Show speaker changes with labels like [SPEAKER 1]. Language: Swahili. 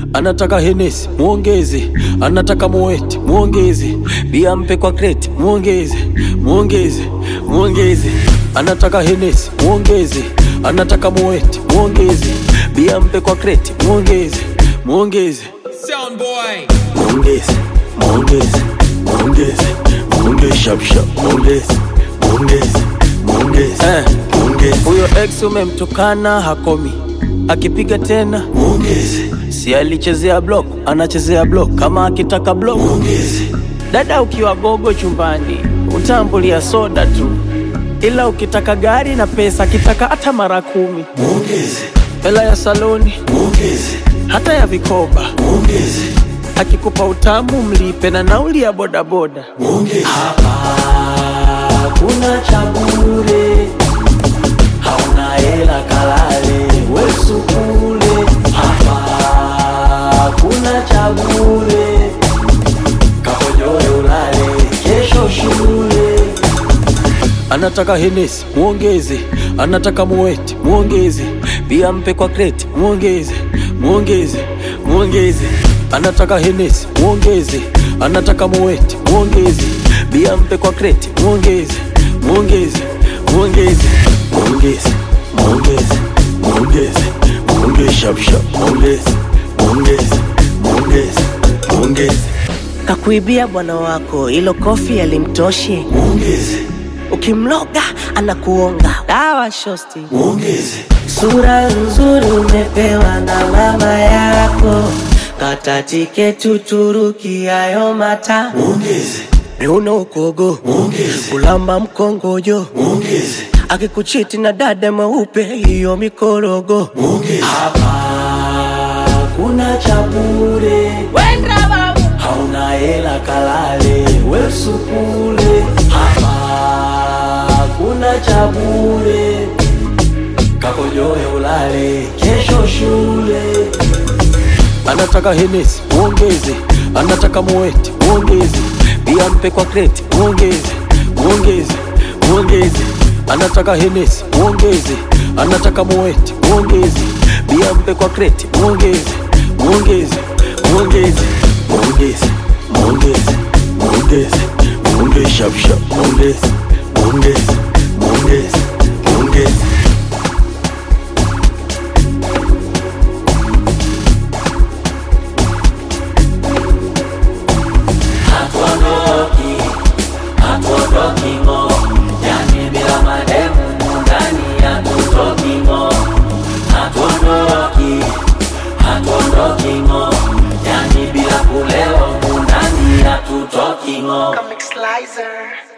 [SPEAKER 1] Anataka Hennessy, muongeze. Anataka Moet, muongeze. Bia mpe kwa crate, muongeze. Muongeze, muongeze. Anataka Hennessy, muongeze. Anataka Moet, muongeze. Bia mpe kwa crate, muongeze. Muongeze.
[SPEAKER 2] Sound boy.
[SPEAKER 1] Muongeze, muongeze, muongeze. Muongeze shap shap, muongeze. Muongeze, muongeze, muongeze. Huyo ex umemtukana hakomi, akipiga tena muongeze. Si alichezea block, anachezea block. Kama akitaka block muongeze. Dada ukiwa gogo chumbani utambulia soda tu, ila ukitaka gari na pesa kitaka hata mara 10 muongeze. Hela ya saloni muongeze, hata ya vikoba muongeze. Akikupa utamu mlipe na nauli ya boda boda muongeze. Kuna cha bure, hauna hela kalale, wesu kule. Hapa kuna cha bure, kahojoe ulale, kesho shule. Anataka Hennessy, muongeze. Anataka Moet, muongeze. Bia mpe kwa crate, muongeze. Muongeze, muongeze. Anataka Hennessy, muongeze. Anataka Moet, muongeze. Bia mpe kwa crate, muongeze. Muongeze, muongeze. Muongeze, muongeze, muongeze. Muongeze shap shap, muongeze. Muongeze, muongeze, muongeze.
[SPEAKER 3] Kakuibia bwana wako, ilo kofi alimtoshi.
[SPEAKER 1] Muongeze.
[SPEAKER 3] Ukimloga anakuonga. Dawa shosti.
[SPEAKER 1] Muongeze.
[SPEAKER 3] Sura nzuri umepewa na mama yako, kata tiketi Uturuki hayo mata.
[SPEAKER 1] Muongeze.
[SPEAKER 3] Miuno ukogo,
[SPEAKER 1] muongeze.
[SPEAKER 3] Kulamba mkongojo,
[SPEAKER 1] muongeze.
[SPEAKER 3] Akikuchiti na dada mweupe, hiyo mikorogo
[SPEAKER 1] muongeze. Hapa kuna cha bure,
[SPEAKER 3] wenda babu,
[SPEAKER 1] hauna hela kalale, wesu kule. Hapa kuna cha bure, kakojoe ulale, kesho shule. Anataka Hennessy, muongeze. Anataka Moet, muongeze. Bia mpe kwa crate, muongeze. Muongeze, muongeze. Anataka Hennessy, muongeze. Anataka Moet, muongeze. Bia mpe kwa crate, muongeze. Muongeze, muongeze. Muongeze, muongeze, muongeze. Muongeze shap shap, muongeze. Muongeze, muongeze, muongeze.
[SPEAKER 4] Hatuondoki ngo, yani bila mademu mundani hatutoki ngo. Hatuondoki ngo, yani bila kulewa mundani hatutoki ngo.
[SPEAKER 3] Comic Slicer.